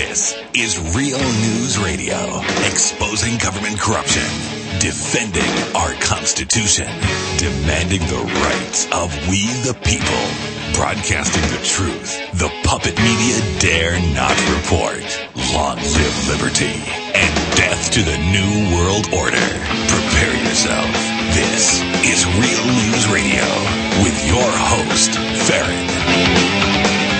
This is Real News Radio, exposing government corruption, defending our Constitution, demanding the rights of we the people, broadcasting the truth the puppet media dare not report. Long live liberty and death to the New World Order. Prepare yourself. This is Real News Radio with your host, Farron.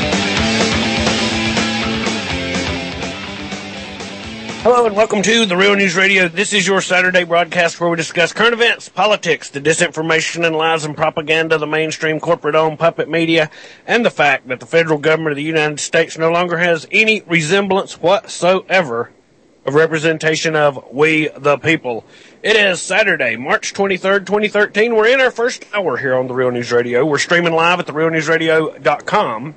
Hello and welcome to the Real News Radio. This is your Saturday broadcast where we discuss current events, politics, the disinformation and lies and propaganda of the mainstream corporate-owned puppet media, and the fact that the federal government of the United States no longer has any resemblance whatsoever of representation of we the people. It is Saturday, March 23rd, 2013. We're in our first hour here on the Real News Radio. We're streaming live at therealnewsradio.com,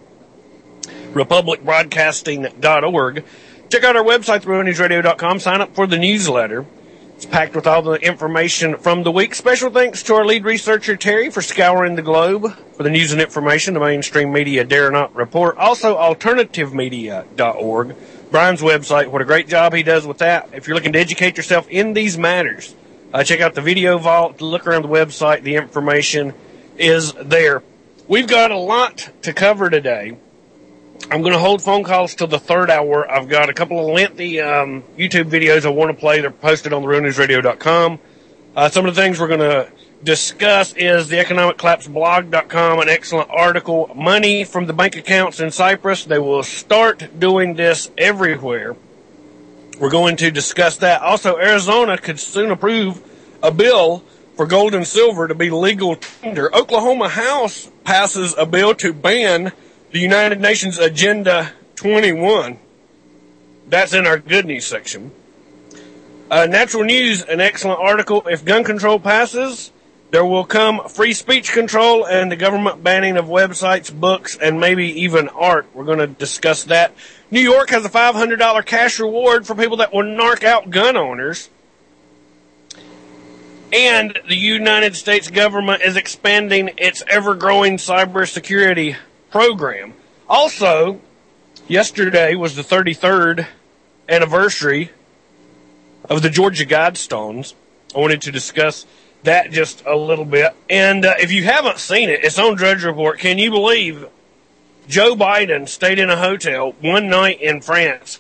republicbroadcasting.org. Check out our website, therealnewsradio.com. Sign up for the newsletter. It's packed with all the information from the week. Special thanks to our lead researcher, Terry, for scouring the globe for the news and information the mainstream media dare not report. Also, alternativemedia.org, Brian's website. What a great job he does with that. If you're looking to educate yourself in these matters, check out the video vault. Look around the website. The information is there. We've got a lot to cover today. I'm going to hold phone calls till the third hour. I've got a couple of lengthy YouTube videos I want to play. They're posted on therealnewsradio.com. Some of the things we're going to discuss is the economiccollapseblog.com, an excellent article. Money from the bank accounts in Cyprus. They will start doing this everywhere. We're going to discuss that. Also, Arizona could soon approve a bill for gold and silver to be legal tender. Oklahoma House passes a bill to ban the United Nations Agenda 21. That's in our good news section. Natural News, an excellent article. If gun control passes, there will come free speech control and the government banning of websites, books, and maybe even art. We're going to discuss that. New York has a $500 cash reward for people that will narc out gun owners. And the United States government is expanding its ever-growing cybersecurity program. Also, yesterday was the 33rd anniversary of the Georgia Guidestones. I wanted to discuss that just a little bit. And if you haven't seen it, it's on Drudge Report. Can you believe Joe Biden stayed in a hotel one night in France,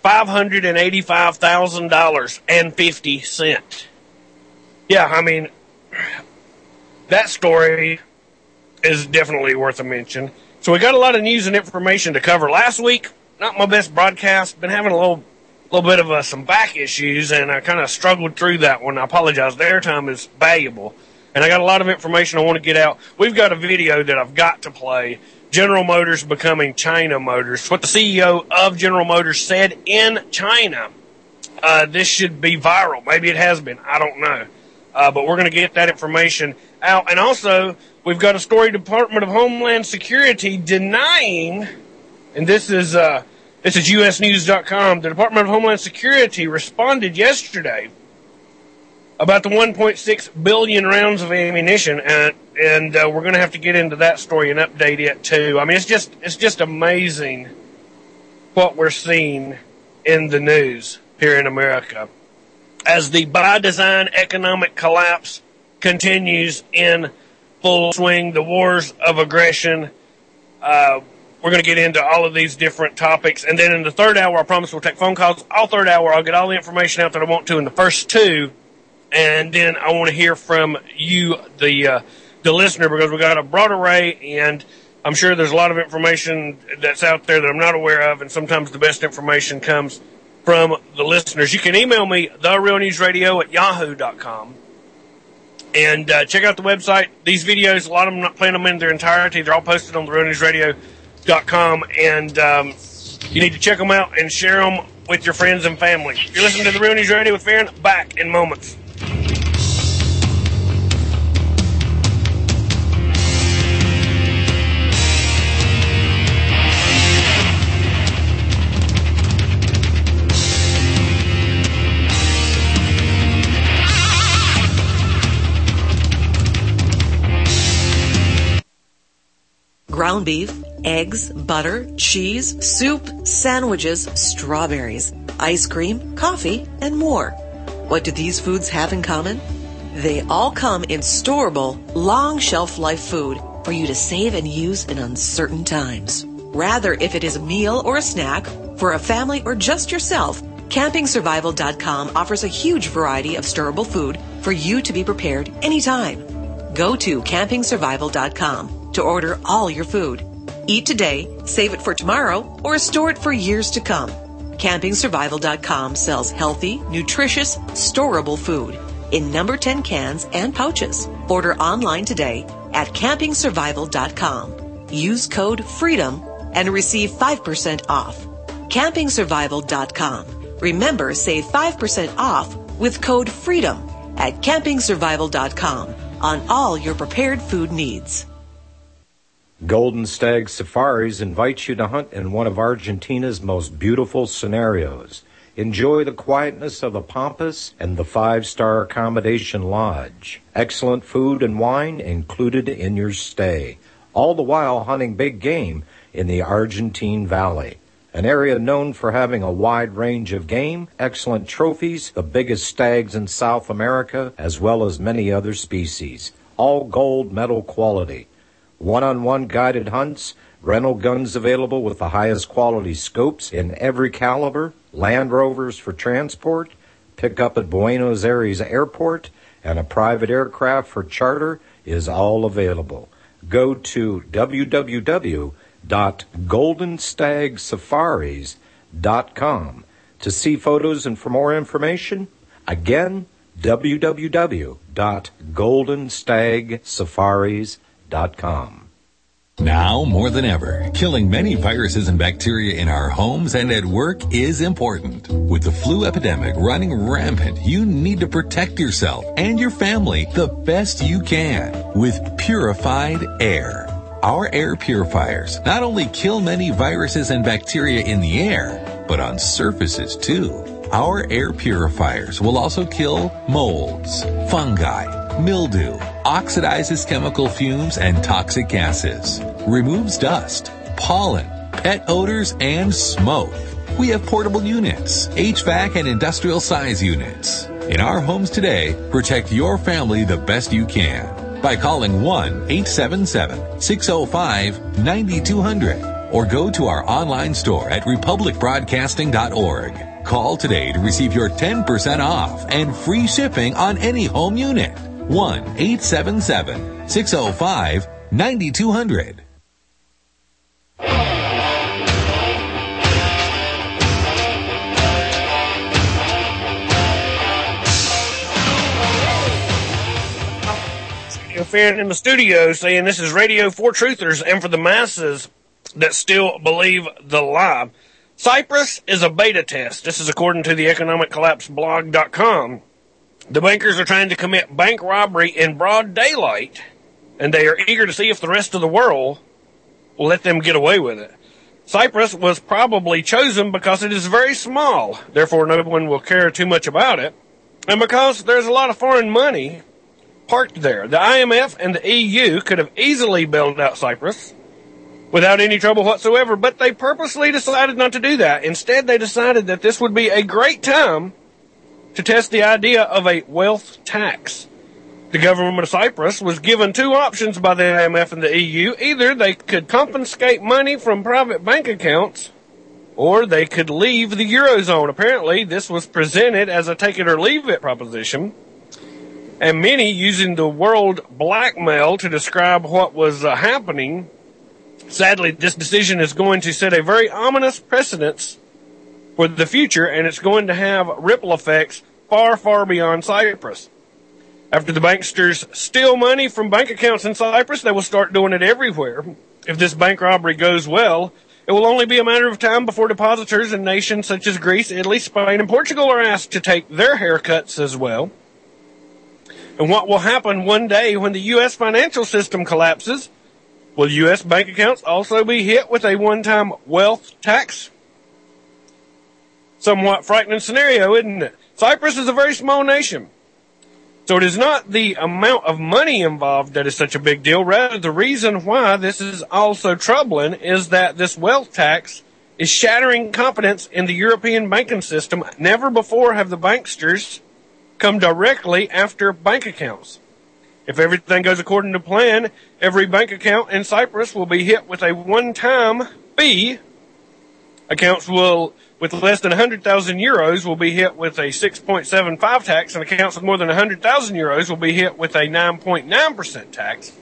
$585,000.50. Yeah, I mean, that story is definitely worth a mention. So we got a lot of news and information to cover. Last week, not my best broadcast. Been having a little bit of some back issues, and I kind of struggled through that one. I apologize. The airtime is valuable, and I got a lot of information I want to get out. We've got a video that I've got to play. General Motors becoming China Motors. What the CEO of General Motors said in China. This should be viral. Maybe it has been. I don't know. But we're going to get that information out. And also, we've got a story, Department of Homeland Security denying, and this is USnews.com, the Department of Homeland Security responded yesterday about the 1.6 billion rounds of ammunition, and we're going to have to get into that story and update it too. I mean, it's just amazing what we're seeing in the news here in America as the by design economic collapse continues in full swing, the wars of aggression. We're going to get into all of these different topics. And then in the third hour, I promise we'll take phone calls. All third hour, I'll get all the information out that I want to in the first two. And then I want to hear from you, the listener, because we got a broad array, and I'm sure there's a lot of information that's out there that I'm not aware of, and sometimes the best information comes from the listeners. You can email me, therealnewsradio@yahoo.com. And check out the website. These videos, a lot of them, I'm not playing them in their entirety. They're all posted on therealnewsradio.com. And you need to check them out and share them with your friends and family. You're listening to The Real News Radio with Farron. Back in moments. Ground beef, eggs, butter, cheese, soup, sandwiches, strawberries, ice cream, coffee, and more. What do these foods have in common? They all come in storable, long shelf life food for you to save and use in uncertain times. Rather, if it is a meal or a snack, for a family or just yourself, CampingSurvival.com offers a huge variety of storable food for you to be prepared anytime. Go to CampingSurvival.com to order all your food. Eat today, save it for tomorrow, or store it for years to come. CampingSurvival.com sells healthy, nutritious, storable food in number 10 cans and pouches. Order online today at CampingSurvival.com. Use code FREEDOM and receive 5% off. CampingSurvival.com. Remember, save 5% off with code FREEDOM at CampingSurvival.com on all your prepared food needs. Golden Stag Safaris invites you to hunt in one of Argentina's most beautiful scenarios. Enjoy the quietness of the Pampas and the 5-star accommodation lodge. Excellent food and wine included in your stay, all the while hunting big game in the Argentine Valley, an area known for having a wide range of game, excellent trophies, the biggest stags in South America, as well as many other species, all gold medal quality. One-on-one guided hunts, rental guns available with the highest quality scopes in every caliber, Land Rovers for transport, pick up at Buenos Aires Airport, and a private aircraft for charter is all available. Go to www.goldenstagsafaris.com to see photos and for more information. Again, www.goldenstagsafaris.com. Now more than ever, killing many viruses and bacteria in our homes and at work is important. With the flu epidemic running rampant, you need to protect yourself and your family the best you can with purified air. Our air purifiers not only kill many viruses and bacteria in the air, but on surfaces too. Our air purifiers will also kill molds, fungi, mildew, oxidizes chemical fumes and toxic gases, removes dust, pollen, pet odors, and smoke. We have portable units, HVAC and industrial size units. In our homes today, protect your family the best you can by calling 1-877-605-9200 or go to our online store at republicbroadcasting.org. Call today to receive your 10% off and free shipping on any home unit. 1-877-605-9200. A fan in the studio saying this is radio for truthers and for the masses that still believe the lie. Cyprus is a beta test. This is according to the economiccollapseblog.com. The bankers are trying to commit bank robbery in broad daylight, and they are eager to see if the rest of the world will let them get away with it. Cyprus was probably chosen because it is very small, therefore no one will care too much about it, and because there's a lot of foreign money parked there. The IMF and the EU could have easily bailed out Cyprus without any trouble whatsoever, but they purposely decided not to do that. Instead, they decided that this would be a great time to test the idea of a wealth tax. The government of Cyprus was given two options by the IMF and the EU. Either they could confiscate money from private bank accounts, or they could leave the Eurozone. Apparently, this was presented as a take-it-or-leave-it proposition, and many using the word blackmail to describe what was happening. Sadly, this decision is going to set a very ominous precedence for the future, and it's going to have ripple effects far, far beyond Cyprus. After the banksters steal money from bank accounts in Cyprus, they will start doing it everywhere. If this bank robbery goes well, it will only be a matter of time before depositors in nations such as Greece, Italy, Spain, and Portugal are asked to take their haircuts as well. And what will happen one day when the U.S. financial system collapses? Will U.S. bank accounts also be hit with a one-time wealth tax? Somewhat frightening scenario, isn't it? Cyprus is a very small nation. So it is not the amount of money involved that is such a big deal. Rather, the reason why this is also troubling is that this wealth tax is shattering confidence in the European banking system. Never before have the banksters come directly after bank accounts. If everything goes according to plan, every bank account in Cyprus will be hit with a one-time fee. Accounts with less than 100,000 euros will be hit with a 6.75 tax, and accounts with more than 100,000 euros will be hit with a 9.9% tax.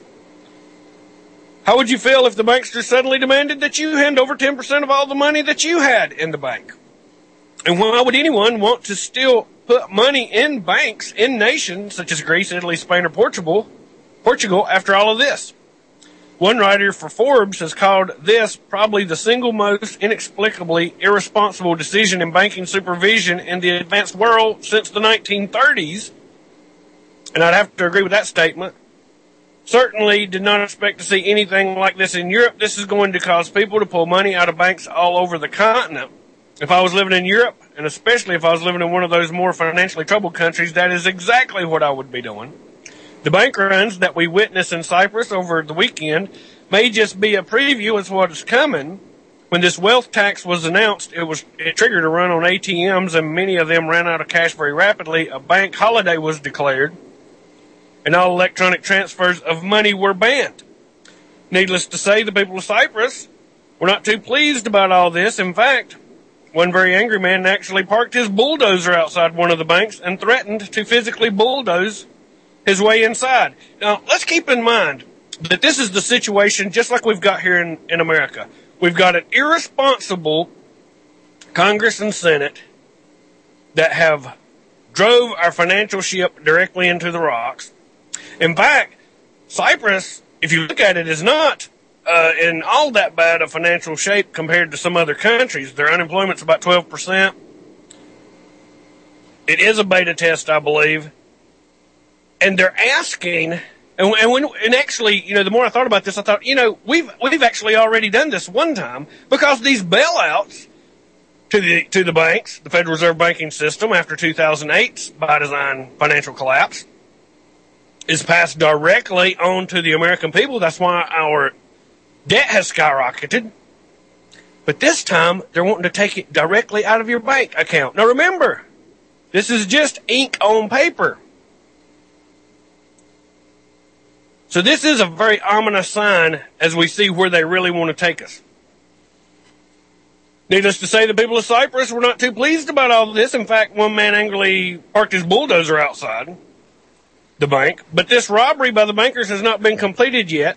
How would you feel if the bankster suddenly demanded that you hand over 10% of all the money that you had in the bank? And why would anyone want to still put money in banks in nations such as Greece, Italy, Spain, or Portugal after all of this? One writer for Forbes has called this probably the single most inexplicably irresponsible decision in banking supervision in the advanced world since the 1930s. And I'd have to agree with that statement. Certainly did not expect to see anything like this in Europe. This is going to cause people to pull money out of banks all over the continent. If I was living in Europe, and especially if I was living in one of those more financially troubled countries, that is exactly what I would be doing. The bank runs that we witnessed in Cyprus over the weekend may just be a preview of what is coming. When this wealth tax was announced, it triggered a run on ATMs, and many of them ran out of cash very rapidly. A bank holiday was declared, and all electronic transfers of money were banned. Needless to say, the people of Cyprus were not too pleased about all this. In fact, one very angry man actually parked his bulldozer outside one of the banks and threatened to physically bulldoze his way inside. Now, let's keep in mind that this is the situation just like we've got here in America. We've got an irresponsible Congress and Senate that have drove our financial ship directly into the rocks. In fact, Cyprus, if you look at it, is not in all that bad a financial shape compared to some other countries. Their unemployment's about 12%. It is a beta test, I believe. And they're asking, and actually, the more I thought about this, I thought, we've actually already done this one time, because these bailouts to the banks, the Federal Reserve banking system after 2008's by design financial collapse, is passed directly on to the American people. That's why our debt has skyrocketed. But this time, they're wanting to take it directly out of your bank account. Now remember, this is just ink on paper. So this is a very ominous sign as we see where they really want to take us. Needless to say, the people of Cyprus were not too pleased about all this. In fact, one man angrily parked his bulldozer outside the bank. But this robbery by the bankers has not been completed yet.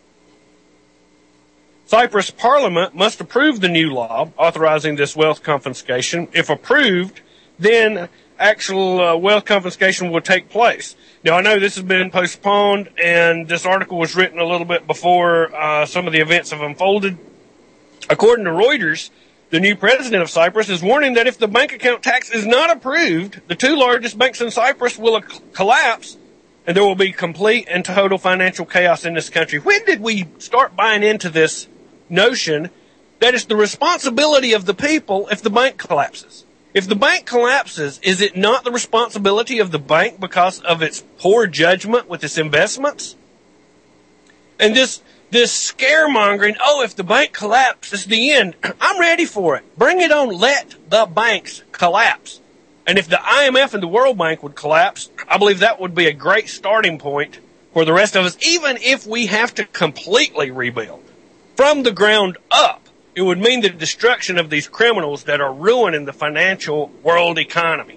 Cyprus Parliament must approve the new law authorizing this wealth confiscation. If approved, then actual wealth confiscation will take place. Now, I know this has been postponed, and this article was written a little bit before some of the events have unfolded. According to Reuters, the new president of Cyprus is warning that if the bank account tax is not approved, the two largest banks in Cyprus will collapse, and there will be complete and total financial chaos in this country. When did we start buying into this notion that it's the responsibility of the people if the bank collapses? If the bank collapses, is it not the responsibility of the bank because of its poor judgment with its investments? And this scaremongering, if the bank collapses, it's the end. I'm ready for it. Bring it on. Let the banks collapse. And if the IMF and the World Bank would collapse, I believe that would be a great starting point for the rest of us, even if we have to completely rebuild from the ground up. It would mean the destruction of these criminals that are ruining the financial world economy.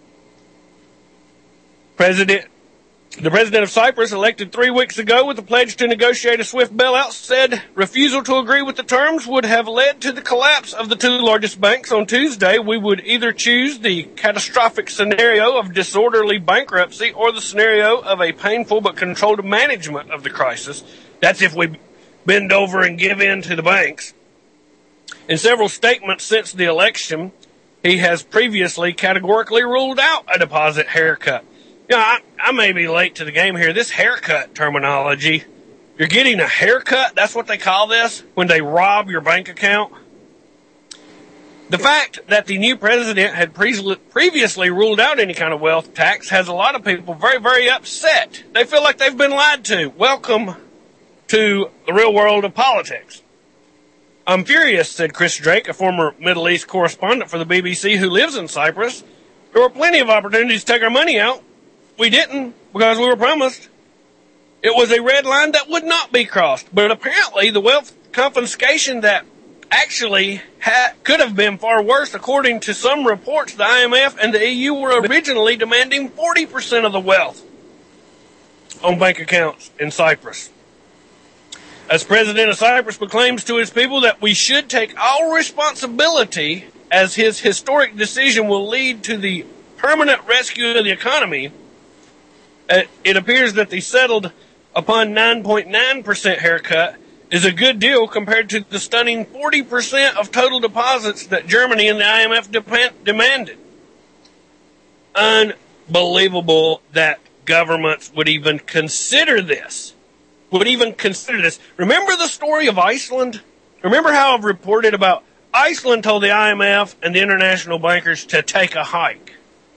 The president of Cyprus, elected 3 weeks ago with a pledge to negotiate a swift bailout, said refusal to agree with the terms would have led to the collapse of the two largest banks. On Tuesday, we would either choose the catastrophic scenario of disorderly bankruptcy or the scenario of a painful but controlled management of the crisis. That's if we bend over and give in to the banks. In several statements since the election, he has previously categorically ruled out a deposit haircut. I may be late to the game here. This haircut terminology, you're getting a haircut? That's what they call this when they rob your bank account? The fact that the new president had previously ruled out any kind of wealth tax has a lot of people very, very upset. They feel like they've been lied to. Welcome to the real world of politics. I'm furious, said Chris Drake, a former Middle East correspondent for the BBC who lives in Cyprus. There were plenty of opportunities to take our money out. We didn't because we were promised. It was a red line that would not be crossed. But apparently the wealth confiscation that actually could have been far worse. According to some reports, the IMF and the EU were originally demanding 40% of the wealth on bank accounts in Cyprus. As president of Cyprus proclaims to his people that we should take all responsibility as his historic decision will lead to the permanent rescue of the economy, it appears that the settled upon 9.9% haircut is a good deal compared to the stunning 40% of total deposits that Germany and the IMF demanded. Unbelievable that governments would even consider this. Remember the story of Iceland? Remember how I've reported about Iceland told the IMF and the international bankers to take a hike.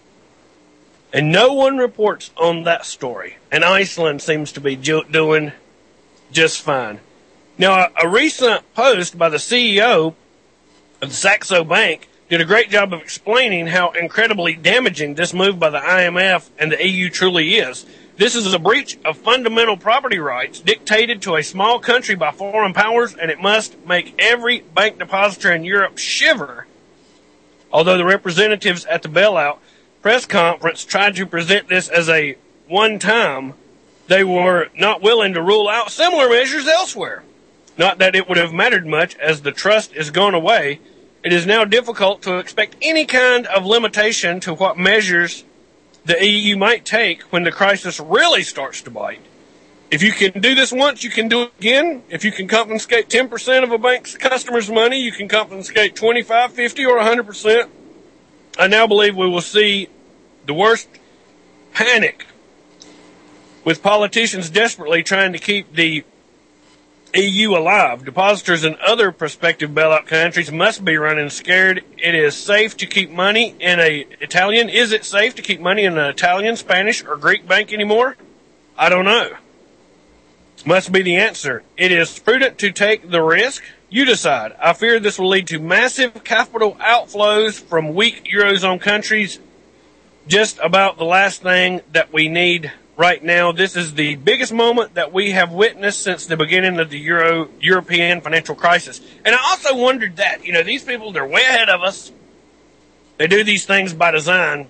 And no one reports on that story. And Iceland seems to be doing just fine. Now, a recent post by the CEO of Saxo Bank did a great job of explaining how incredibly damaging this move by the IMF and the EU truly is. This is a breach of fundamental property rights dictated to a small country by foreign powers, and it must make every bank depositor in Europe shiver. Although the representatives at the bailout press conference tried to present this as a one-time, they were not willing to rule out similar measures elsewhere. Not that it would have mattered much, as the trust is gone away. It is now difficult to expect any kind of limitation to what measures the EU might take when the crisis really starts to bite. If you can do this once, you can do it again. If you can confiscate 10% of a bank's customers' money, you can confiscate 25, 50, or 100%. I now believe we will see the worst panic, with politicians desperately trying to keep the EU alive. Depositors in other prospective bailout countries must be running scared. It is safe to keep money in Is it safe to keep money in an Italian, Spanish, or Greek bank anymore? I don't know. Must be the answer. It is prudent to take the risk. You decide. I fear this will lead to massive capital outflows from weak Eurozone countries. Just about the last thing that we need right now. This is the biggest moment that we have witnessed since the beginning of the European financial crisis. And I also wondered that, these people, they're way ahead of us. They do these things by design.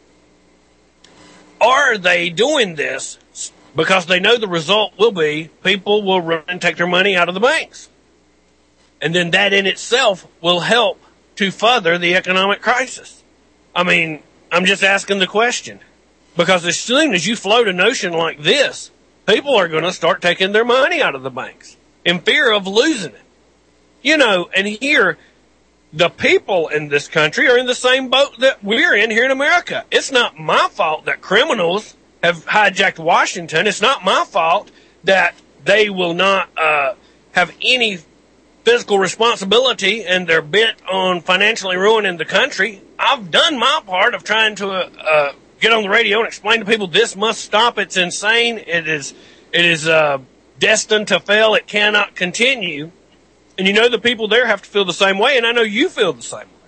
Are they doing this because they know the result will be people will run and take their money out of the banks? And then that in itself will help to further the economic crisis. I mean, I'm just asking the question. Because as soon as you float a notion like this, people are going to start taking their money out of the banks in fear of losing it. And here, the people in this country are in the same boat that we're in here in America. It's not my fault that criminals have hijacked Washington. It's not my fault that they will not have any fiscal responsibility and they're bent on financially ruining the country. I've done my part of trying to get on the radio and explain to people this must stop. It's insane. It is destined to fail. It cannot continue. And the people there have to feel the same way, and I know you feel the same way.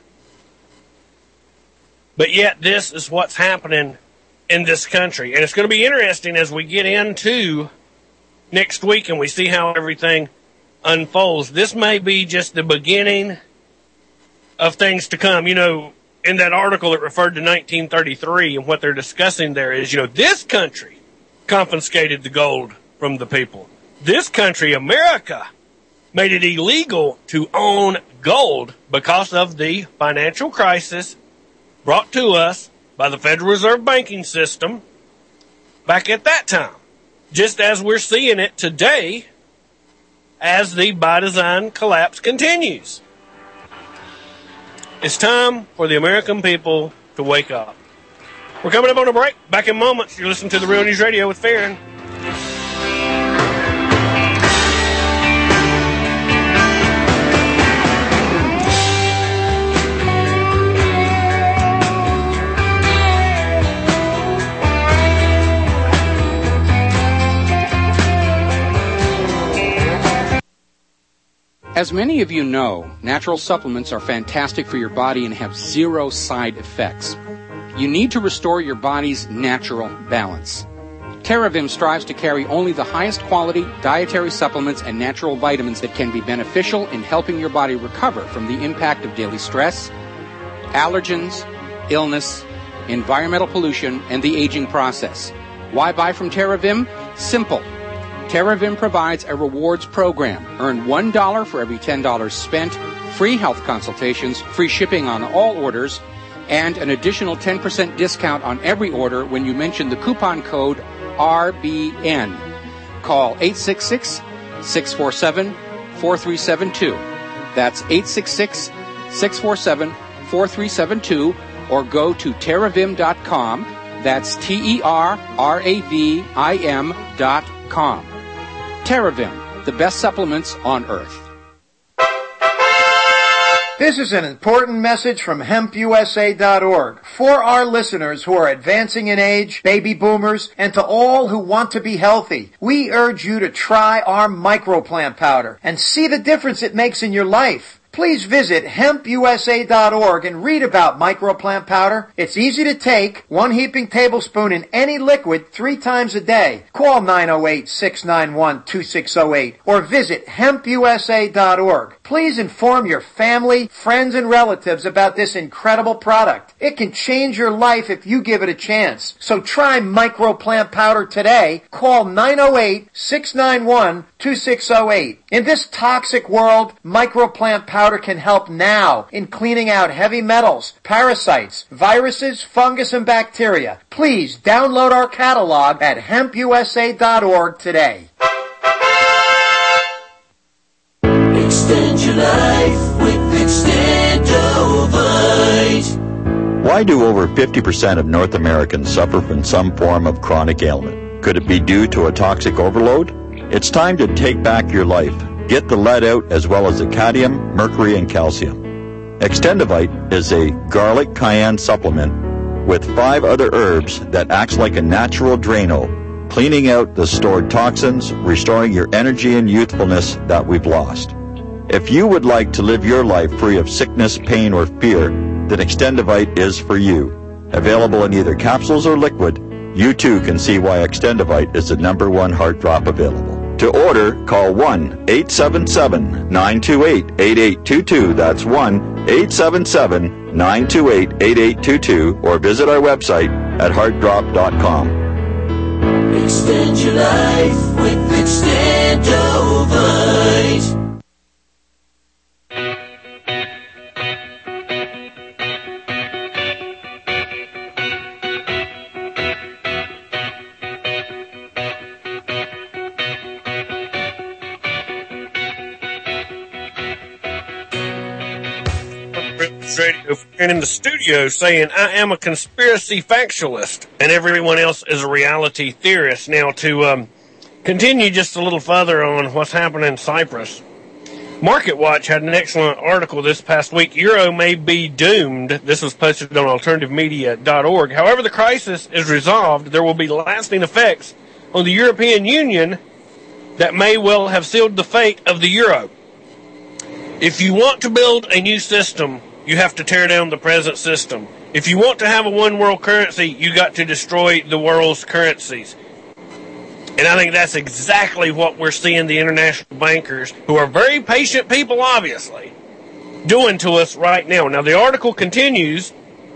But yet this is what's happening in this country. And it's going to be interesting as we get into next week and we see how everything unfolds. This may be just the beginning of things to come. In that article, it referred to 1933, and what they're discussing there is, this country confiscated the gold from the people. This country, America, made it illegal to own gold because of the financial crisis brought to us by the Federal Reserve banking system back at that time. Just as we're seeing it today as the by design collapse continues. It's time for the American people to wake up. We're coming up on a break. Back in moments. You're listening to the Real News Radio with Farron. As many of you know, natural supplements are fantastic for your body and have zero side effects. You need to restore your body's natural balance. TerraVim strives to carry only the highest quality dietary supplements and natural vitamins that can be beneficial in helping your body recover from the impact of daily stress, allergens, illness, environmental pollution, and the aging process. Why buy from TerraVim? Simple. TerraVim provides a rewards program. Earn $1 for every $10 spent, free health consultations, free shipping on all orders, and an additional 10% discount on every order when you mention the coupon code RBN. Call 866-647-4372. That's 866-647-4372, or go to terravim.com. That's TerraVim.com. TerraVim, the best supplements on earth. This is an important message from HempUSA.org for our listeners who are advancing in age, baby boomers, and to all who want to be healthy. We urge you to try our microplant powder and see the difference it makes in your life. Please visit HempUSA.org and read about microplant powder. It's easy to take, 1 heaping tablespoon in any liquid 3 times a day. Call 908-691-2608 or visit HempUSA.org. Please inform your family, friends, and relatives about this incredible product. It can change your life if you give it a chance. So try microplant powder today. Call 908-691-2608. In this toxic world, microplant powder can help now in cleaning out heavy metals, parasites, viruses, fungus, and bacteria. Please download our catalog at HempUSA.org today. Extend your life with Extendovite. Why do over 50% of North Americans suffer from some form of chronic ailment? Could it be due to a toxic overload? It's time to take back your life. Get the lead out as well as the cadmium, mercury, and calcium. Extendovite is a garlic cayenne supplement with 5 other herbs that acts like a natural Drano, cleaning out the stored toxins, restoring your energy and youthfulness that we've lost. If you would like to live your life free of sickness, pain, or fear, then Extendovite is for you. Available in either capsules or liquid, you too can see why Extendovite is the #1 heart drop available. To order, call 1-877-928-8822. That's 1-877-928-8822, or visit our website at heartdrop.com. Extend your life with Extendovite. Radio and in the studio saying, I am a conspiracy factualist and everyone else is a reality theorist. Now, to continue just a little further on what's happening in Cyprus, Market Watch had an excellent article this past week. Euro may be doomed. This was posted on alternativemedia.org. However the crisis is resolved, there will be lasting effects on the European Union that may well have sealed the fate of the euro. If you want to build a new system, you have to tear down the present system. If you want to have a one world currency, you got to destroy the world's currencies. And I think that's exactly what we're seeing the international bankers, who are very patient people, obviously, doing to us right now. Now, the article continues.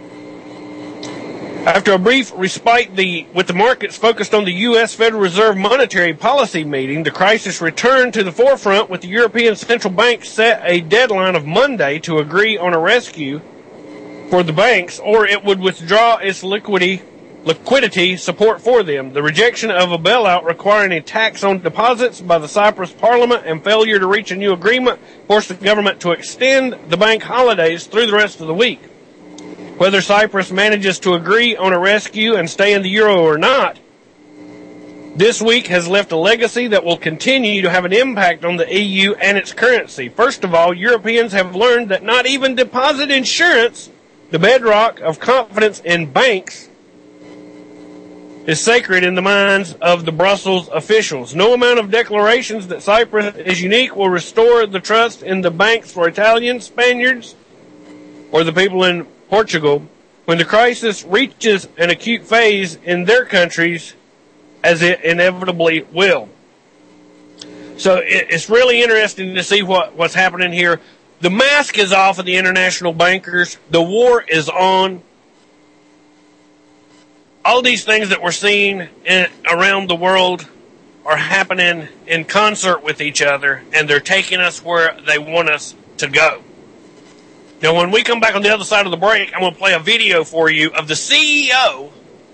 After a brief respite with the markets focused on the U.S. Federal Reserve monetary policy meeting, the crisis returned to the forefront with the European Central Bank set a deadline of Monday to agree on a rescue for the banks, or it would withdraw its liquidity support for them. The rejection of a bailout requiring a tax on deposits by the Cyprus Parliament and failure to reach a new agreement forced the government to extend the bank holidays through the rest of the week. Whether Cyprus manages to agree on a rescue and stay in the euro or not, this week has left a legacy that will continue to have an impact on the EU and its currency. First of all, Europeans have learned that not even deposit insurance, the bedrock of confidence in banks, is sacred in the minds of the Brussels officials. No amount of declarations that Cyprus is unique will restore the trust in the banks for Italians, Spaniards, or the people in Portugal when the crisis reaches an acute phase in their countries, as it inevitably will. So it's really interesting to see what's happening here. The mask is off of the international bankers. The war is on. All these things that we're seeing around the world are happening in concert with each other, and they're taking us where they want us to go. Now, when we come back on the other side of the break, I'm going to play a video for you of the CEO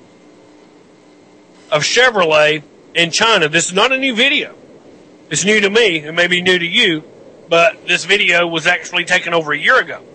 of Chevrolet in China. This is not a new video. It's new to me. It may be new to you, but this video was actually taken over a year ago.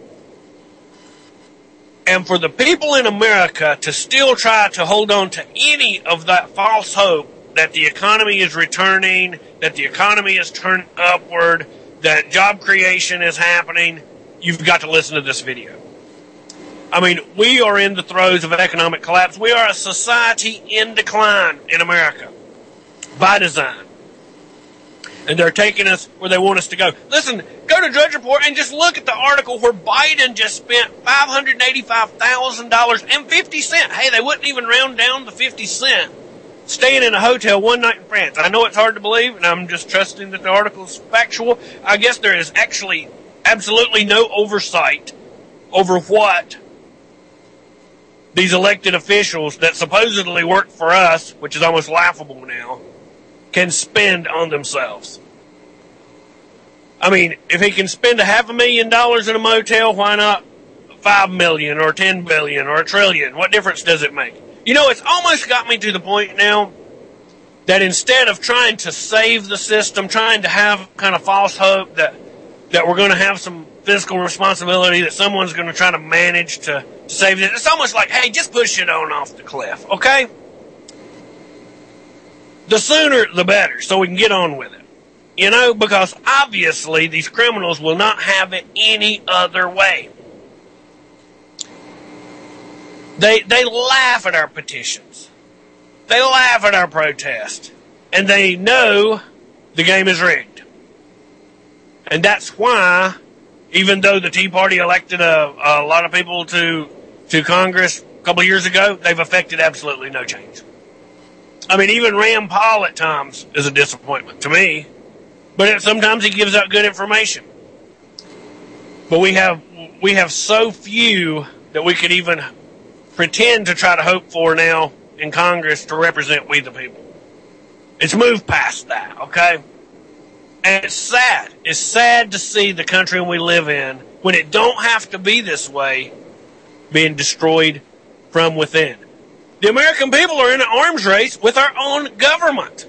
And for the people in America to still try to hold on to any of that false hope that the economy is returning, that the economy is turned upward, that job creation is happening, you've got to listen to this video. I mean, we are in the throes of an economic collapse. We are a society in decline in America by design. And they're taking us where they want us to go. Listen, go to Drudge Report and just look at the article where Biden just spent $585,000 and 50 cents. Hey, they wouldn't even round down the 50 cent staying in a hotel one night in France. I know it's hard to believe, and I'm just trusting that the article's factual. I guess there is actually absolutely no oversight over what these elected officials that supposedly work for us, which is almost laughable now, can spend on themselves. I mean, if he can spend $500,000 in a motel, why not $5 million or $10 billion or $1 trillion? What difference does it make? You know, it's almost got me to the point now that instead of trying to save the system, trying to have kind of false hope that we're going to have some fiscal responsibility, that someone's going to try to manage to save it, it's almost like, hey, just push it on off the cliff, okay? The sooner, the better, so we can get on with it. You know, because obviously these criminals will not have it any other way. They laugh at our petitions. They laugh at our protest. And they know the game is rigged. And that's why, even though the Tea Party elected a lot of people to Congress a couple of years ago, they've affected absolutely no change. I mean, even Rand Paul at times is a disappointment to me, but sometimes he gives out good information. But we have so few that we could even pretend to try to hope for now in Congress to represent we the people. It's moved past that, okay? And it's sad. It's sad to see the country we live in, when it don't have to be this way, being destroyed from within. The American people are in an arms race with our own government.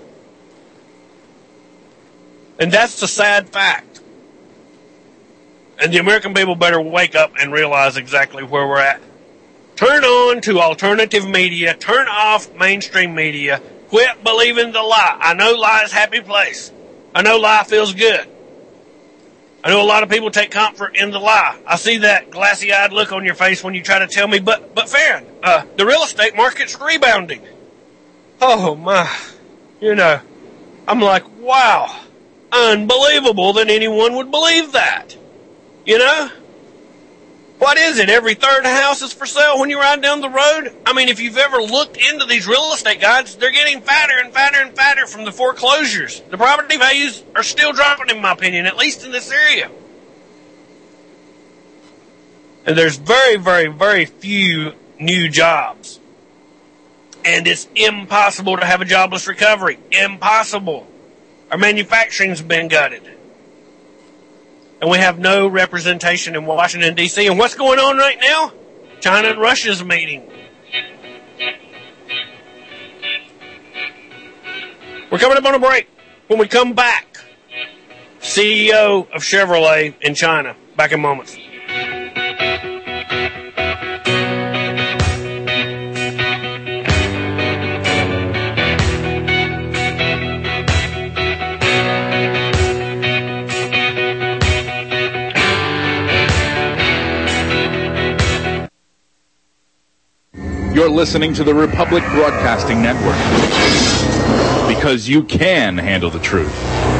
And that's the sad fact. And the American people better wake up and realize exactly where we're at. Turn on to alternative media. Turn off mainstream media. Quit believing the lie. I know lie is a happy place. I know lie feels good. I know a lot of people take comfort in the lie. I see that glassy-eyed look on your face when you try to tell me, but Farron, the real estate market's rebounding. Oh my, you know, I'm like, wow, unbelievable that anyone would believe that. You know? What is it? Every third house is for sale when you ride down the road? I mean, if you've ever looked into these real estate guides, they're getting fatter and fatter and fatter from the foreclosures. The property values are still dropping, in my opinion, at least in this area. And there's very, very, very few new jobs. And it's impossible to have a jobless recovery. Impossible. Our manufacturing's been gutted. And we have no representation in Washington, D.C. And what's going on right now? China and Russia's meeting. We're coming up on a break. When we come back, CEO of Chevrolet in China. Back in moments. You're listening to the Republic Broadcasting Network. Because you can handle the truth.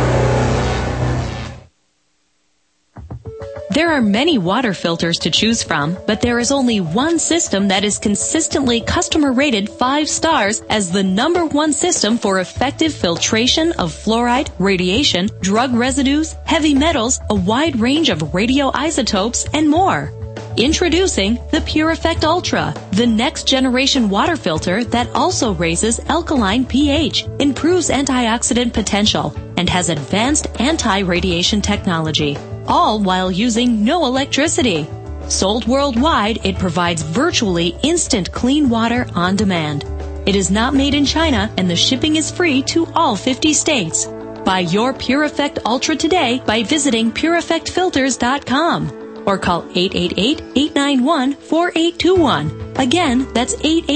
There are many water filters to choose from, but there is only one system that is consistently customer rated 5 stars as the #1 system for effective filtration of fluoride, radiation, drug residues, heavy metals, a wide range of radioisotopes, and more. Introducing the Pure Effect Ultra, the next generation water filter that also raises alkaline pH, improves antioxidant potential, and has advanced anti-radiation technology, all while using no electricity. Sold worldwide, it provides virtually instant clean water on demand. It is not made in China, and the shipping is free to all 50 states. Buy your Pure Effect Ultra today by visiting PureEffectFilters.com. or call 888-891-4821. Again, that's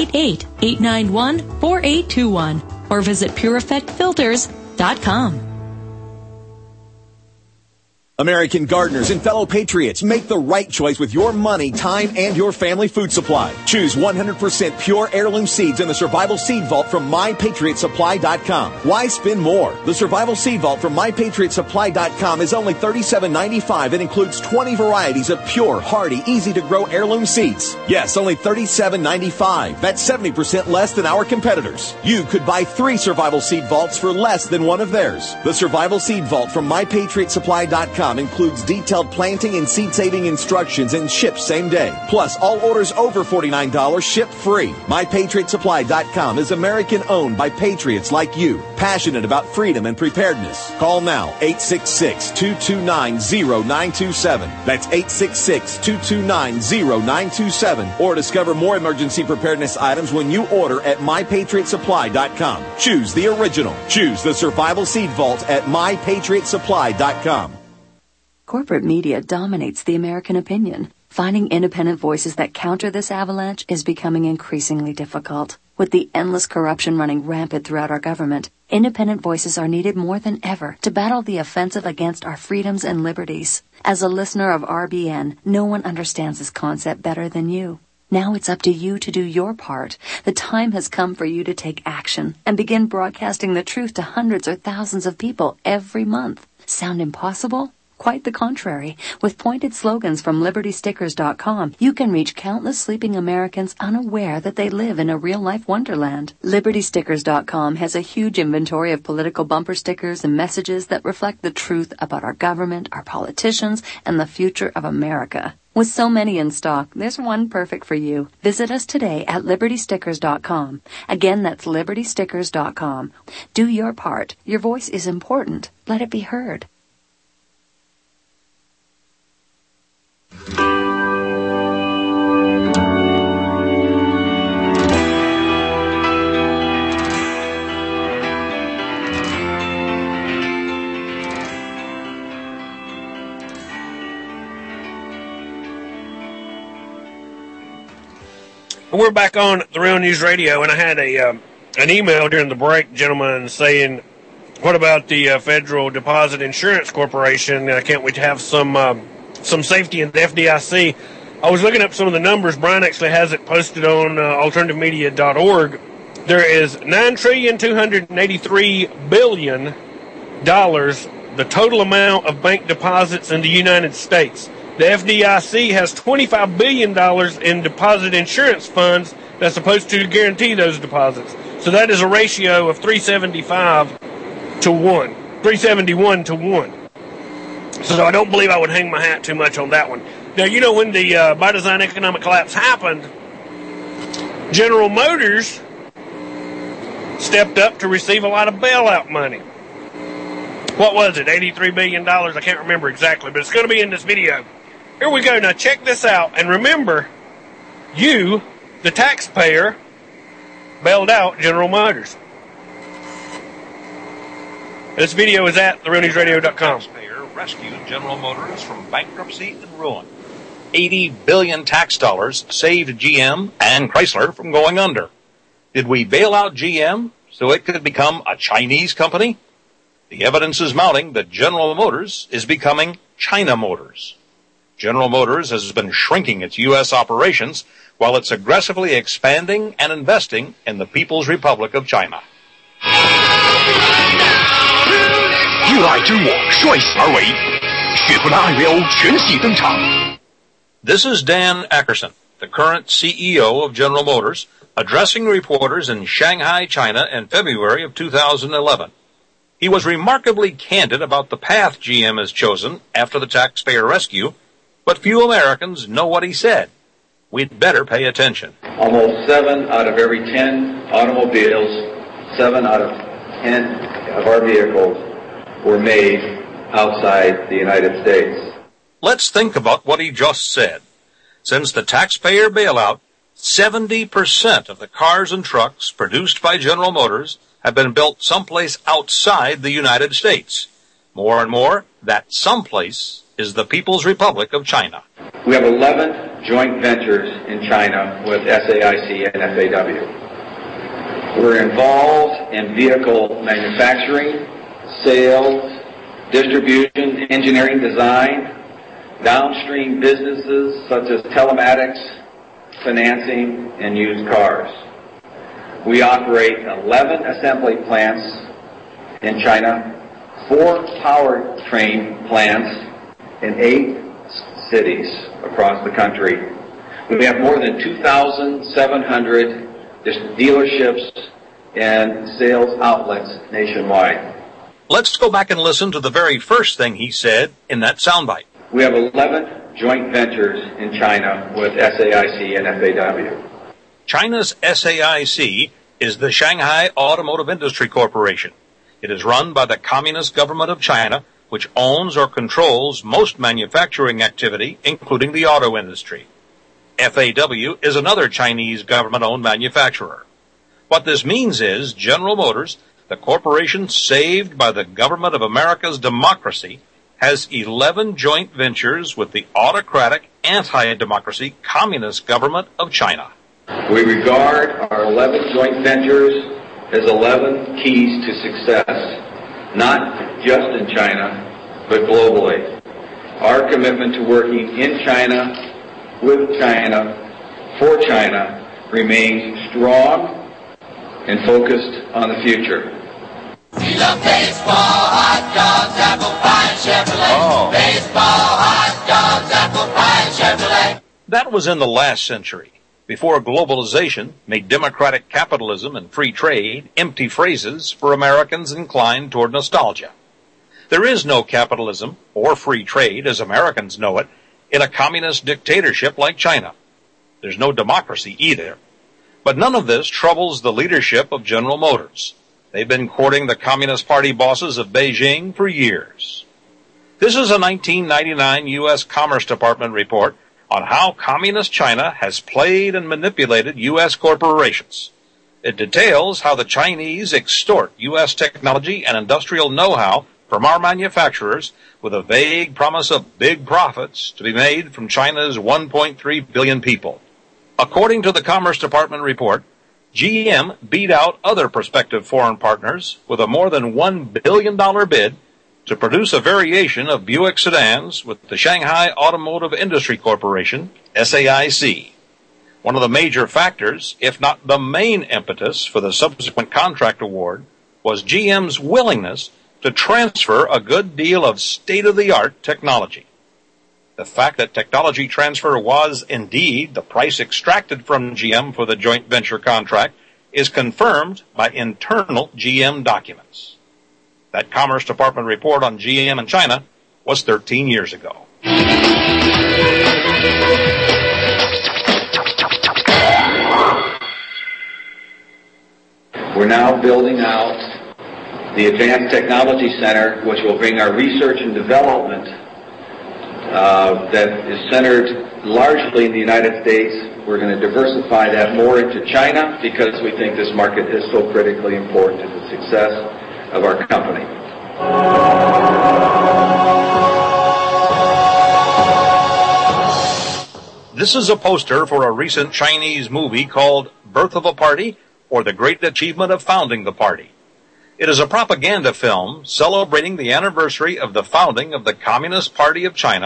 888-891-4821. Or visit PureEffectFilters.com. American gardeners and fellow patriots, make the right choice with your money, time, and your family food supply. Choose 100% pure heirloom seeds in the Survival Seed Vault from MyPatriotSupply.com. Why spend more? The Survival Seed Vault from MyPatriotSupply.com is only $37.95 and includes 20 varieties of pure, hardy, easy-to-grow heirloom seeds. Yes, only $37.95. That's 70% less than our competitors. You could buy 3 Survival Seed Vaults for less than one of theirs. The Survival Seed Vault from MyPatriotSupply.com includes detailed planting and seed-saving instructions and ships same day. Plus, all orders over $49 ship free. MyPatriotSupply.com is American-owned by patriots like you, passionate about freedom and preparedness. Call now, 866-229-0927. That's 866-229-0927. Or discover more emergency preparedness items when you order at MyPatriotSupply.com. Choose the original. Choose the Survival Seed Vault at MyPatriotSupply.com. Corporate media dominates the American opinion. Finding independent voices that counter this avalanche is becoming increasingly difficult. With the endless corruption running rampant throughout our government, independent voices are needed more than ever to battle the offensive against our freedoms and liberties. As a listener of RBN, no one understands this concept better than you. Now it's up to you to do your part. The time has come for you to take action and begin broadcasting the truth to hundreds or thousands of people every month. Sound impossible? Quite the contrary. With pointed slogans from LibertyStickers.com, you can reach countless sleeping Americans unaware that they live in a real-life wonderland. LibertyStickers.com has a huge inventory of political bumper stickers and messages that reflect the truth about our government, our politicians, and the future of America. With so many in stock, there's one perfect for you. Visit us today at LibertyStickers.com. Again, that's LibertyStickers.com. Do your part. Your voice is important. Let it be heard. We're back on the Real News Radio, and I had an email during the break, gentlemen, saying, what about the Federal Deposit Insurance Corporation? Can't we have some safety in the FDIC? I was looking up some of the numbers. Brian actually has it posted on alternativemedia.org. There is $9,283 billion, the total amount of bank deposits in the United States. The FDIC has $25 billion in deposit insurance funds that's supposed to guarantee those deposits. So that is a ratio of 371 to 1. So I don't believe I would hang my hat too much on that one. Now, you know, when the by design economic collapse happened, General Motors stepped up to receive a lot of bailout money. What was it, $83 billion? I can't remember exactly, but it's going to be in this video. Here we go. Now check this out. And remember, you, the taxpayer, bailed out General Motors. This video is at therealnewsradio.com. Taxpayer rescued General Motors from bankruptcy and ruin. 80 billion tax dollars saved GM and Chrysler from going under. Did we bail out GM so it could become a Chinese company? The evidence is mounting that General Motors is becoming China Motors. General Motors has been shrinking its U.S. operations while it's aggressively expanding and investing in the People's Republic of China. This is Dan Ackerson, the current CEO of General Motors, addressing reporters in Shanghai, China in February of 2011. He was remarkably candid about the path GM has chosen after the taxpayer rescue, but few Americans know what he said. We'd better pay attention. Almost 7 out of every 10 automobiles, 7 out of 10 of our vehicles were made outside the United States. Let's think about what he just said. Since the taxpayer bailout, 70% of the cars and trucks produced by General Motors have been built someplace outside the United States. More and more, that someplace is the People's Republic of China. We have 11 joint ventures in China with SAIC and FAW. We're involved in vehicle manufacturing, sales, distribution, engineering design, downstream businesses such as telematics, financing, and used cars. We operate 11 assembly plants in China, 4 powertrain plants in 8 cities across the country. We have more than 2,700 dealerships and sales outlets nationwide. Let's go back and listen to the very first thing he said in that soundbite. We have 11 joint ventures in China with SAIC and FAW. China's SAIC is the Shanghai Automotive Industry Corporation. It is run by the Communist government of China, which owns or controls most manufacturing activity, including the auto industry. FAW is another Chinese government-owned manufacturer. What this means is General Motors, the corporation saved by the government of America's democracy, has 11 joint ventures with the autocratic, anti-democracy Communist government of China. We regard our 11 joint ventures as 11 keys to success, not just in China, but globally. Our commitment to working in China, with China, for China, remains strong and focused on the future. We love baseball, hot dogs, apple pie, and Chevrolet. Baseball, hot dogs, apple pie, and Chevrolet. That was in the last century, before globalization made democratic capitalism and free trade empty phrases for Americans inclined toward nostalgia. There is no capitalism or free trade, as Americans know it, in a communist dictatorship like China. There's no democracy either. But none of this troubles the leadership of General Motors. They've been courting the Communist Party bosses of Beijing for years. This is a 1999 U.S. Commerce Department report on how Communist China has played and manipulated U.S. corporations. It details how the Chinese extort U.S. technology and industrial know-how from our manufacturers with a vague promise of big profits to be made from China's 1.3 billion people. According to the Commerce Department report, GM beat out other prospective foreign partners with a more than $1 billion bid to produce a variation of Buick sedans with the Shanghai Automotive Industry Corporation, SAIC. One of the major factors, if not the main impetus for the subsequent contract award, was GM's willingness to transfer a good deal of state-of-the-art technology. The fact that technology transfer was indeed the price extracted from GM for the joint venture contract is confirmed by internal GM documents. That Commerce Department report on GM in China was 13 years ago. We're now building out the Advanced Technology Center, which will bring our research and development that is centered largely in the United States. We're going to diversify that more into China because we think this market is so critically important to the success of our company. This is a poster for a recent Chinese movie called Birth of a Party, or The Great Achievement of Founding the Party. It is a propaganda film celebrating the anniversary of the founding of the Communist Party of China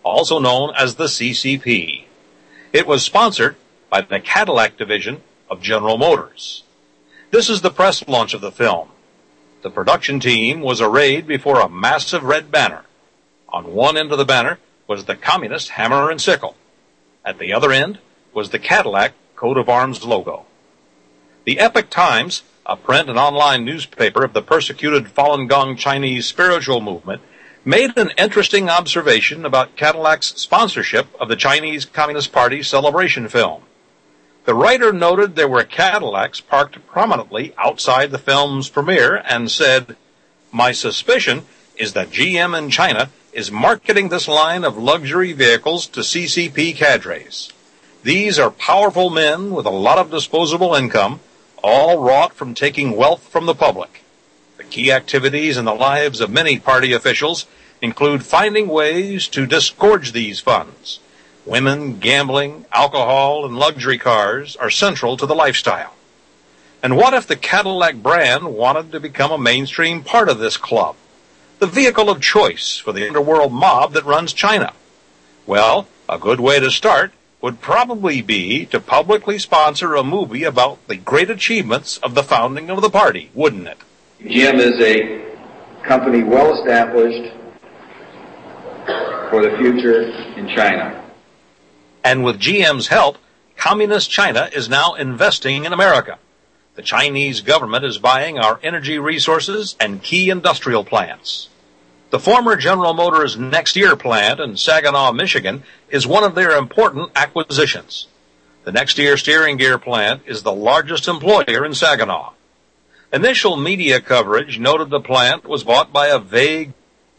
also known as the CCP. It was sponsored by the Cadillac division of General Motors. This is the press launch of the film. The production team was arrayed before a massive red banner. On one end of the banner was the communist hammer and sickle. At the other end was the Cadillac coat of arms logo. The Epoch Times, a print and online newspaper of the persecuted Falun Gong Chinese spiritual movement, made an interesting observation about Cadillac's sponsorship of the Chinese Communist Party celebration film. The writer noted there were Cadillacs parked prominently outside the film's premiere and said, "My suspicion is that GM in China is marketing this line of luxury vehicles to CCP cadres. These are powerful men with a lot of disposable income, all wrought from taking wealth from the public. The key activities in the lives of many party officials include finding ways to disgorge these funds. Women, gambling, alcohol, and luxury cars are central to the lifestyle. And what if the Cadillac brand wanted to become a mainstream part of this club, the vehicle of choice for the underworld mob that runs China? Well, a good way to start would probably be to publicly sponsor a movie about the great achievements of the founding of the party, wouldn't it?" GM is a company well established for the future in China. And with GM's help, Communist China is now investing in America. The Chinese government is buying our energy resources and key industrial plants. The former General Motors Next Year plant in Saginaw, Michigan, is one of their important acquisitions. The Next Year steering gear plant is the largest employer in Saginaw. Initial media coverage noted the plant was bought by a vague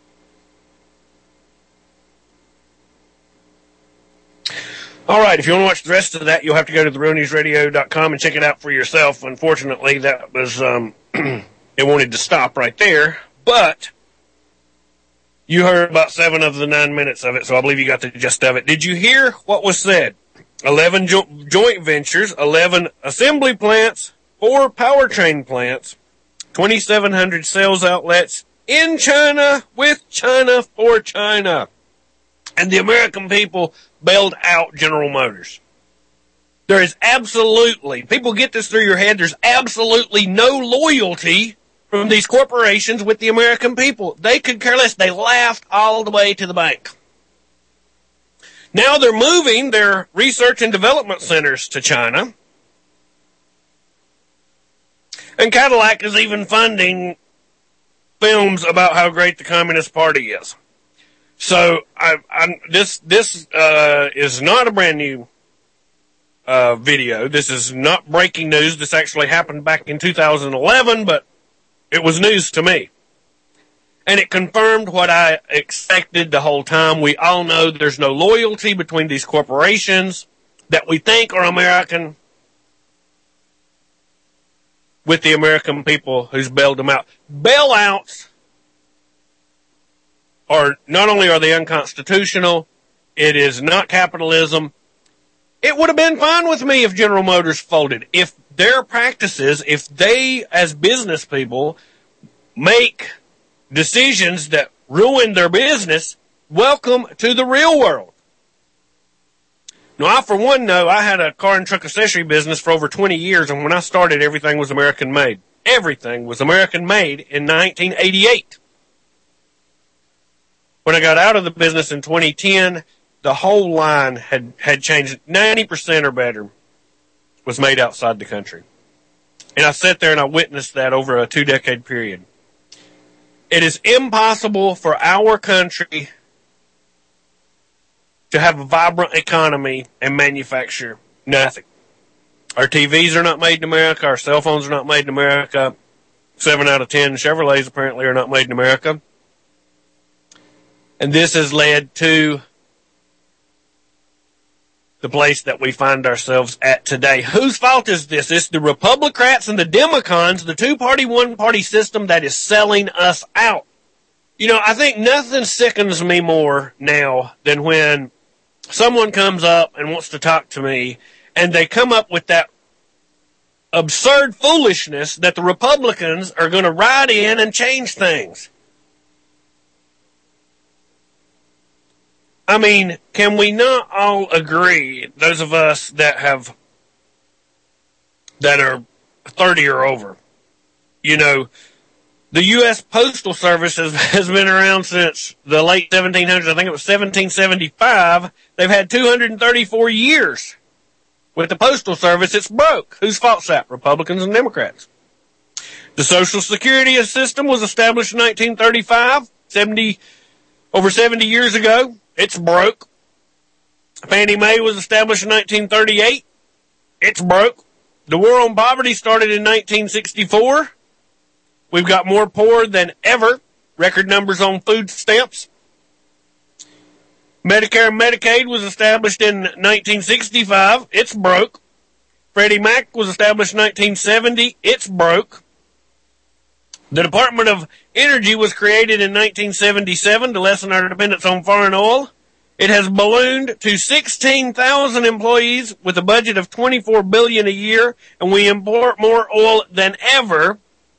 All right, if you want to watch the rest of that, you'll have to go to therealnewsradio.com and check it out for yourself. Unfortunately, that was, it wanted to stop right there. But you heard about 7 of the 9 minutes of it, so I believe you got the gist of it. Did you hear what was said? 11 joint ventures, 11 assembly plants, 4 powertrain plants, 2,700 sales outlets in China with China for China. And the American people bailed out General Motors. There is absolutely, people get this through your head, there's absolutely no loyalty from these corporations with the American people. They could care less. They laughed all the way to the bank. Now they're moving their research and development centers to China. And Cadillac is even funding films about how great the Communist Party is. So this is not a brand new video. This is not breaking news. This actually happened back in 2011, but it was news to me. And it confirmed what I expected the whole time. We all know there's no loyalty between these corporations that we think are American with the American people who's bailed them out. Bailouts are, not only are they unconstitutional, it is not capitalism. It would have been fine with me if General Motors folded. If their practices, if they, as business people, make decisions that ruin their business, welcome to the real world. Now, I, for one, know I had a car and truck accessory business for over 20 years, and when I started, everything was American made. Everything was American made in 1988. When I got out of the business in 2010, the whole line had changed. 90% or better was made outside the country. And I sat there and I witnessed that over a 2-decade period. It is impossible for our country to have a vibrant economy and manufacture nothing. Our TVs are not made in America. Our cell phones are not made in America. 7 out of 10 Chevrolets apparently are not made in America. And this has led to the place that we find ourselves at today. Whose fault is this? It's the Republicrats and the Democrats, the two-party, one-party system that is selling us out. You know, I think nothing sickens me more now than when someone comes up and wants to talk to me and they come up with that absurd foolishness that the Republicans are going to ride in and change things. I mean, can we not all agree, those of us that are 30 or over, you know, the U.S. Postal Service has been around since the late 1700s. I think it was 1775. They've had 234 years with the Postal Service. It's broke. Whose fault's that? Republicans and Democrats. The Social Security system was established in 1935, over 70 years ago. It's broke. Fannie Mae was established in 1938. It's broke. The war on poverty started in 1964. We've got more poor than ever. Record numbers on food stamps. Medicare and Medicaid was established in 1965. It's broke. Freddie Mac was established in 1970. It's broke. The Department of Energy was created in 1977 to lessen our dependence on foreign oil. It has ballooned to 16,000 employees with a budget of $24 billion a year, and we import more oil than ever.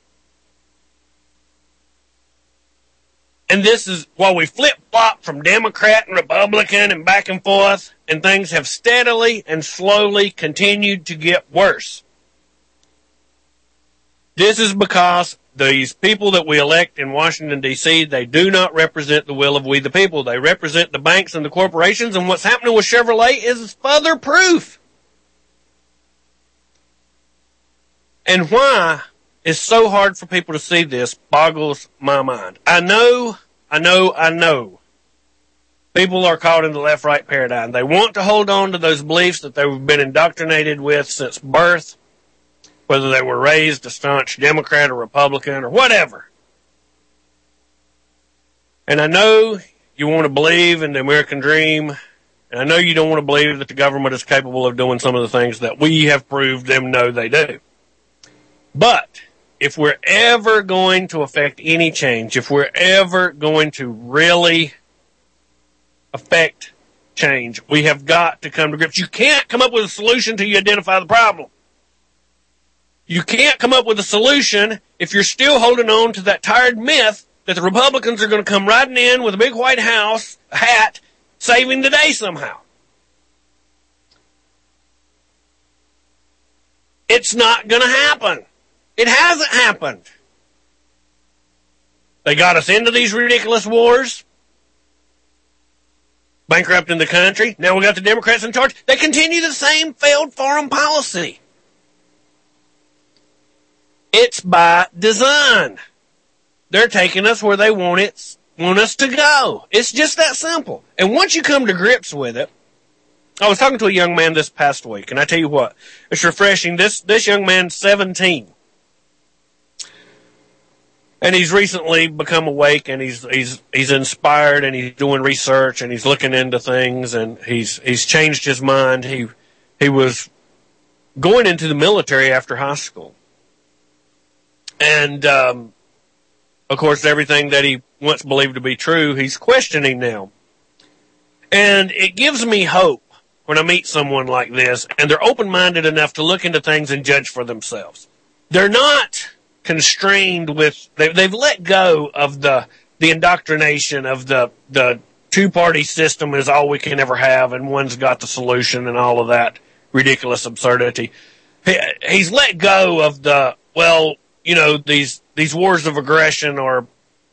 And this is while we flip-flop from Democrat and Republican and back and forth, and things have steadily and slowly continued to get worse. This is because these people that we elect in Washington, D.C., they do not represent the will of we the people. They represent the banks and the corporations, and what's happening with Chevrolet is further proof. And why it's so hard for people to see this boggles my mind. I know. People are caught in the left-right paradigm. They want to hold on to those beliefs that they've been indoctrinated with since birth, whether they were raised a staunch Democrat or Republican or whatever. And I know you want to believe in the American dream, and I know you don't want to believe that the government is capable of doing some of the things that we have proved them no they do. But if we're ever going to affect any change, if we're ever going to really affect change, we have got to come to grips. You can't come up with a solution until you identify the problem. You can't come up with a solution if you're still holding on to that tired myth that the Republicans are going to come riding in with a big white house, a hat, saving the day somehow. It's not going to happen. It hasn't happened. They got us into these ridiculous wars, bankrupting the country. Now we got the Democrats in charge. They continue the same failed foreign policy. It's by design. They're taking us where they want us to go. It's just that simple. And once you come to grips with it, I was talking to a young man this past week, and I tell you what, it's refreshing. This young man's 17. And he's recently become awake, and he's inspired, and he's doing research, and he's looking into things, and he's changed his mind. He was going into the military after high school. And, of course, everything that he once believed to be true, he's questioning now. And it gives me hope when I meet someone like this, and they're open-minded enough to look into things and judge for themselves. They're not constrained with, they've let go of the indoctrination of the two-party system is all we can ever have, and one's got the solution and all of that ridiculous absurdity. He's let go of the, well, you know, these wars of aggression are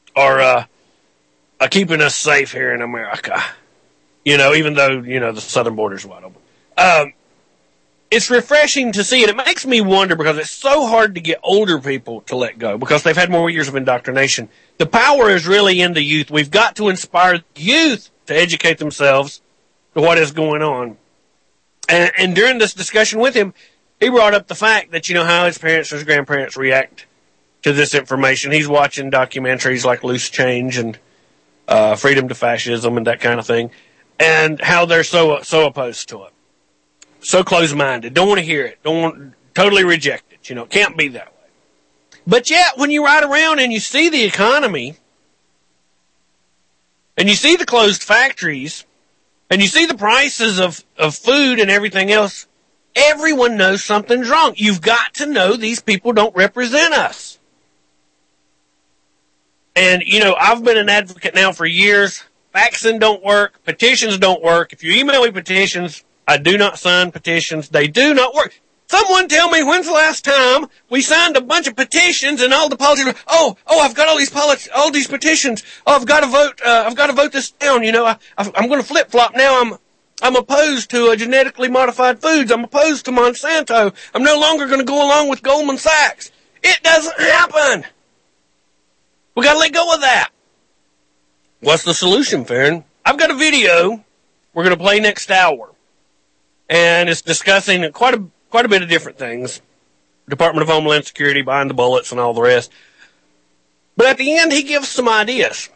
keeping us safe here in America. You know, even though, you know, the southern border's wide open. It's refreshing to see, and it makes me wonder, because it's so hard to get older people to let go, because they've had more years of indoctrination. The power is really in the youth. We've got to inspire youth to educate themselves to what is going on. And during this discussion with him, he brought up the fact that, you know, how his parents or his grandparents react to this information. He's watching documentaries like Loose Change and Freedom to Fascism and that kind of thing, and how they're so opposed to it. So close-minded, don't want to hear it, totally reject it, you know, can't be that way. But yet, when you ride around and you see the economy, and you see the closed factories, and you see the prices of food and everything else, everyone knows something's wrong. You've got to know these people don't represent us. And, you know, I've been an advocate now for years Faxing don't work. Petitions don't work. If you email me petitions, I do not sign petitions. They do not work. Someone tell me when's the last time we signed a bunch of petitions and all the politicians, I've got all these petitions. Oh, I've got to vote this down. You know, I'm going to flip flop now. I'm opposed to genetically modified foods. I'm opposed to Monsanto. I'm no longer going to go along with Goldman Sachs. It doesn't happen. We got to let go of that. What's the solution, Farron? I've got a video we're going to play next hour, and it's discussing quite a bit of different things. Department of Homeland Security, behind the bullets, and all the rest. But at the end, he gives some ideas.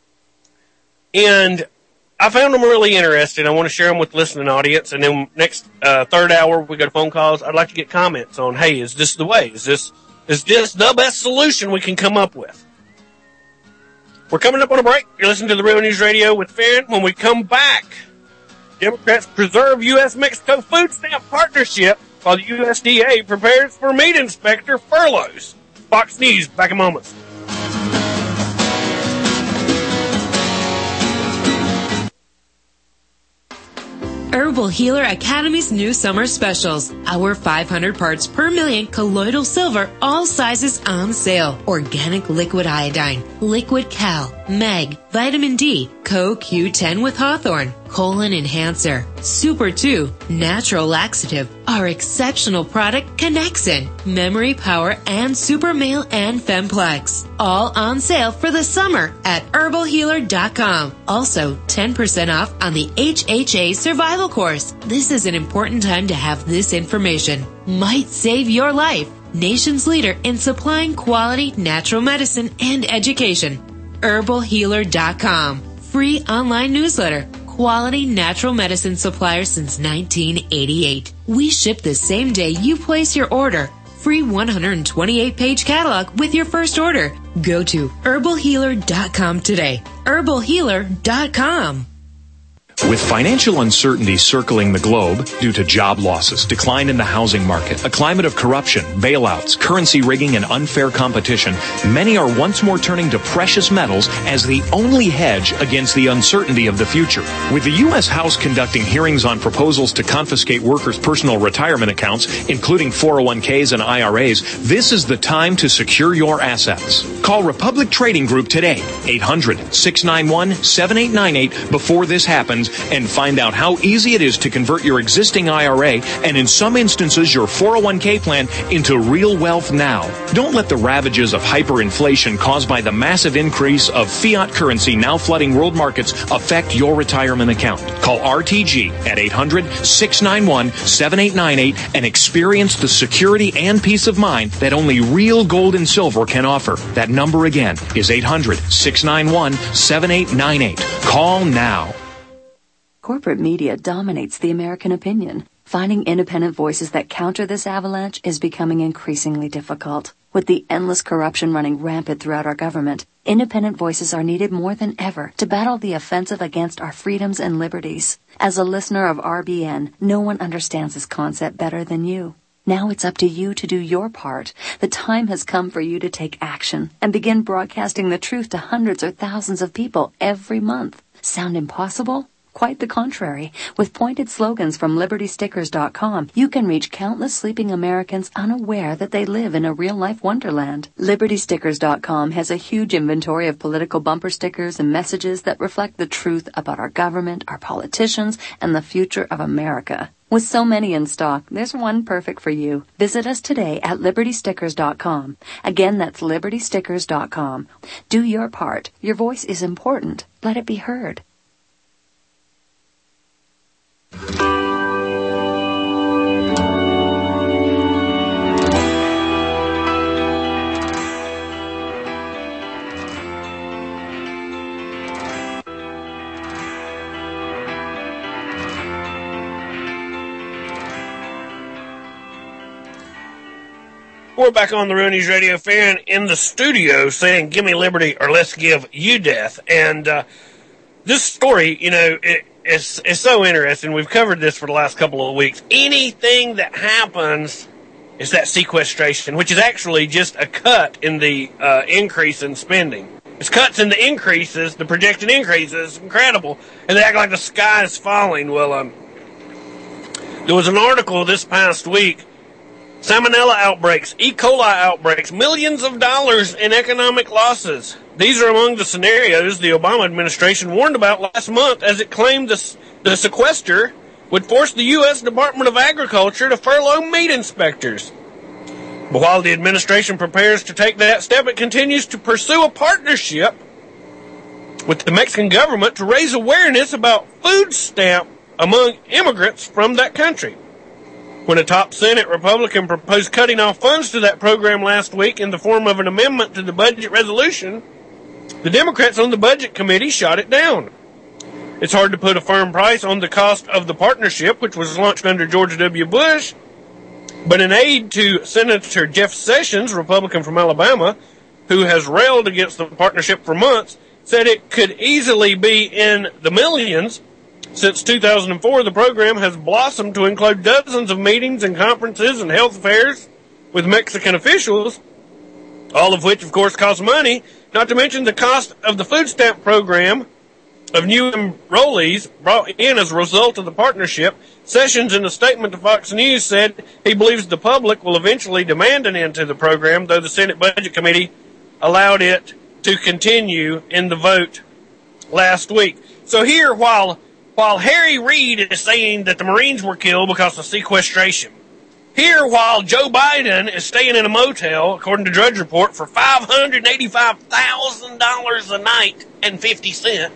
And I found them really interesting. I want to share them with the listening audience. And then next third hour, we go to phone calls. I'd like to get comments on, hey, is this the way? Is this the best solution we can come up with? We're coming up on a break. You're listening to the Real News Radio with Farron. When we come back, Democrats preserve U.S.-Mexico food stamp partnership while the USDA prepares for meat inspector furloughs. Fox News, back in moments. Herbal Healer Academy's new summer specials. Our 500 parts per million colloidal silver, all sizes on sale. Organic liquid iodine, liquid cal, mag, vitamin D, CoQ10 with Hawthorne, colon enhancer, Super 2, natural laxative, our exceptional product Connexin, memory power, and Super Male and Femplex. All on sale for the summer at herbalhealer.com. Also, 10% off on the HHA Survival Course. This is an important time to have this information. Might save your life. Nation's leader in supplying quality natural medicine and education. herbalhealer.com. Free online newsletter. Quality natural medicine supplier since 1988. We ship the same day you place your order. Free 128-page catalog with your first order. Go to herbalhealer.com today. herbalhealer.com. With financial uncertainty circling the globe due to job losses, decline in the housing market, a climate of corruption, bailouts, currency rigging, and unfair competition, many are once more turning to precious metals as the only hedge against the uncertainty of the future. With the U.S. House conducting hearings on proposals to confiscate workers' personal retirement accounts, including 401ks and IRAs, this is the time to secure your assets. Call Republic Trading Group today, 800-691-7898 before this happens, and find out how easy it is to convert your existing IRA and in some instances your 401k plan into real wealth now. Don't let the ravages of hyperinflation caused by the massive increase of fiat currency now flooding world markets affect your retirement account. Call RTG at 800-691-7898 and experience the security and peace of mind that only real gold and silver can offer. That number again is 800-691-7898. Call now. Corporate media dominates the American opinion. Finding independent voices that counter this avalanche is becoming increasingly difficult. With the endless corruption running rampant throughout our government, independent voices are needed more than ever to battle the offensive against our freedoms and liberties. As a listener of RBN, no one understands this concept better than you. Now it's up to you to do your part. The time has come for you to take action and begin broadcasting the truth to hundreds or thousands of people every month. Sound impossible? Quite the contrary. With pointed slogans from LibertyStickers.com, you can reach countless sleeping Americans unaware that they live in a real-life wonderland. LibertyStickers.com has a huge inventory of political bumper stickers and messages that reflect the truth about our government, our politicians, and the future of America. With so many in stock, there's one perfect for you. Visit us today at LibertyStickers.com. Again, that's LibertyStickers.com. Do your part. Your voice is important. Let it be heard. We're back on the Real News Radio. Fan in the studio saying, give me liberty or let's give you death. And this story, you know, it's so interesting. We've covered this for the last couple of weeks. Anything that happens is that sequestration, which is actually just a cut in the increase in spending. It's cuts in the increases, the projected increases, incredible. And they act like the sky is falling. Well, there was an article this past week, Salmonella outbreaks, E. coli outbreaks, millions of dollars in economic losses. These are among the scenarios the Obama administration warned about last month as it claimed the sequester would force the U.S. Department of Agriculture to furlough meat inspectors. But while the administration prepares to take that step, it continues to pursue a partnership with the Mexican government to raise awareness about food stamp among immigrants from that country. When a top Senate Republican proposed cutting off funds to that program last week in the form of an amendment to the budget resolution, the Democrats on the Budget Committee shot it down. It's hard to put a firm price on the cost of the partnership, which was launched under George W. Bush, but an aide to Senator Jeff Sessions, Republican from Alabama, who has railed against the partnership for months, said it could easily be in the millions. Since 2004, the program has blossomed to include dozens of meetings and conferences and health fairs with Mexican officials, all of which, of course, cost money, not to mention the cost of the food stamp program of new enrollees brought in as a result of the partnership. Sessions, in a statement to Fox News, said he believes the public will eventually demand an end to the program, though the Senate Budget Committee allowed it to continue in the vote last week. So here, while Harry Reid is saying that the Marines were killed because of sequestration, here, while Joe Biden is staying in a motel, according to Drudge Report, for $585,000 a night and 50 cents,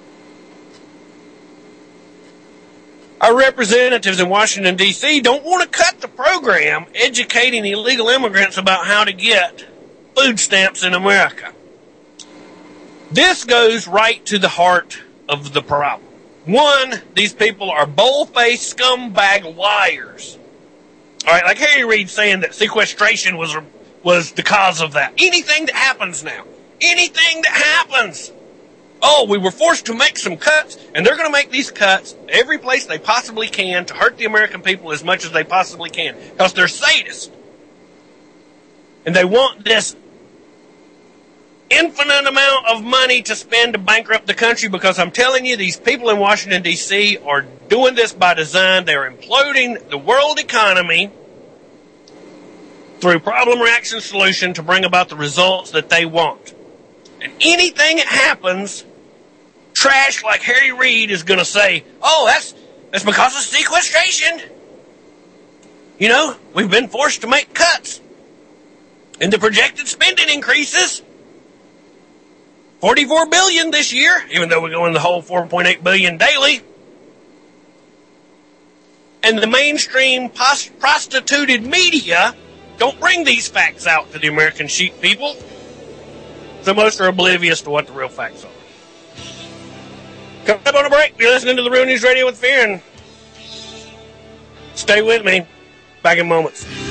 our representatives in Washington, D.C. don't want to cut the program educating illegal immigrants about how to get food stamps in America. This goes right to the heart of the problem. One, these people are bold-faced scumbag liars. All right, like Harry Reid saying that sequestration was the cause of that. Anything that happens now, anything that happens, oh, we were forced to make some cuts, and they're going to make these cuts every place they possibly can to hurt the American people as much as they possibly can, because they're sadists. And they want this infinite amount of money to spend to bankrupt the country, because I'm telling you, these people in Washington, D.C. are doing this by design. They're imploding the world economy through problem, reaction, solution to bring about the results that they want. And anything that happens, trash like Harry Reid is going to say, oh, that's because of sequestration. You know, we've been forced to make cuts. And the projected spending increases. $44 billion this year, even though we're going the whole $4.8 billion daily. And the mainstream prostituted media don't bring these facts out to the American sheep people. So most are oblivious to what the real facts are. Coming up on a break, you're listening to the Real News Radio with Fear, and stay with me. Back in moments.